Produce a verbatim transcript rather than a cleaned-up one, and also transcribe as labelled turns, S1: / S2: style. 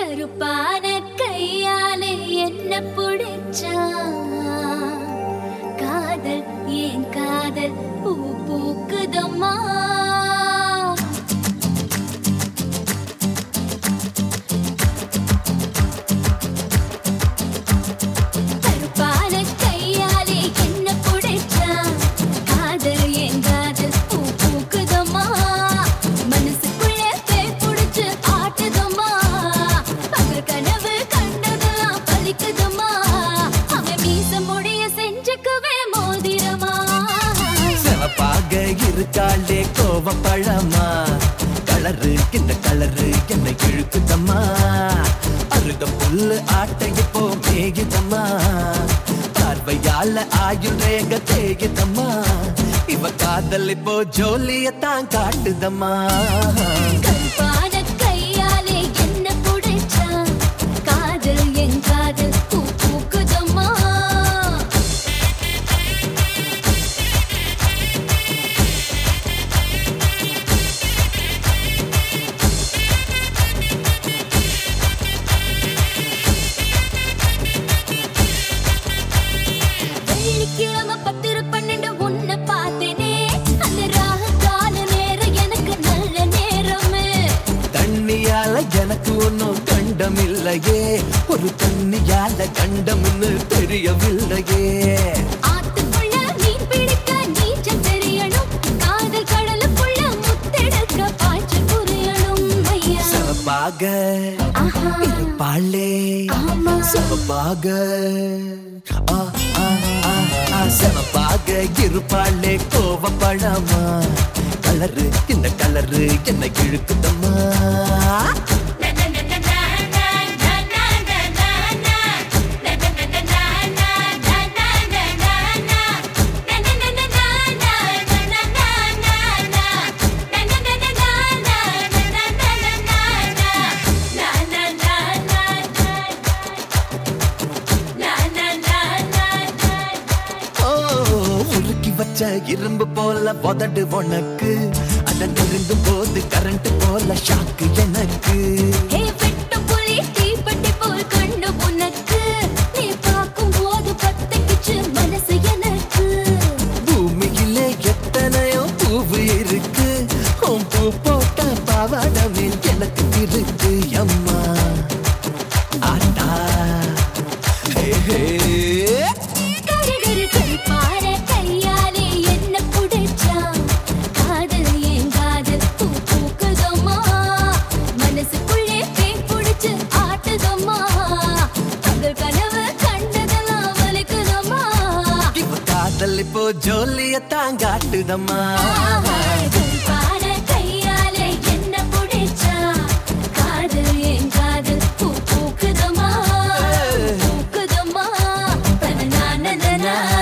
S1: கருப்பான கையாலே என்ன புடிச்சா காதல் ஏன் காதல் பூ பூக்குதம்மா
S2: இருக்காளே கோவ பழமா கலரு இந்த கலரு என்னை இழுக்குதம்மா அருக புல்லு ஆட்டைய போ மேயுதம்மா பார்வையால ஆயுள் ரேக தேயுதம்மா இவ காதல் இப்போ ஜோலியத்தான் காட்டுதம்மா
S1: கருப்பான கையாலே என்ன புடிச்சா காதல் என் காதல் பூ பூக்குதம்மா
S2: எனக்கு ஒன்னும் கண்டம் இல்லையே ஒரு தண்ணியால கண்டம்னு தெரியவில்லையே
S1: ஆத்துக்குள்ள மீன் பிடிக்க நீச்சல் தெரியணும் காதல் கடலுக்குள்ள முத்தெடுக்க பாய்ச்சல் புரியணும் ஐயா
S2: சவப்பாக இருப்பாளே சவப்பாக சவப்பாக இருப்பாளே கோவப்படாமா கலரு இந்த கலரு என்னை இழுக்குதம்மா இரும்பு போல உதடு உனக்கு அத நெருங்கும் போது கரண்ட் போல ஷாக்கு எனக்கு
S1: வெட்டு புலி தீப்பெட்டி போல் கண்ணு உனக்கு நீ பார்க்கும் போது பத்திக்கிச்சு மனசு எனக்கு
S2: பூமியிலே எத்தனையோ பூவு இருக்கு உன் பூ போட்ட பாவாடமே எனக்கு இருக்கு அம்மா ஆட்டா ஹே ஹே இப்போ ஜோலியத்தான் காட்டுதம்மா
S1: கருப்பான கையாலே என்ன புடிச்சா காதல் என் காதல் பூ பூக்குதம்மா பூக்குதம்மா தன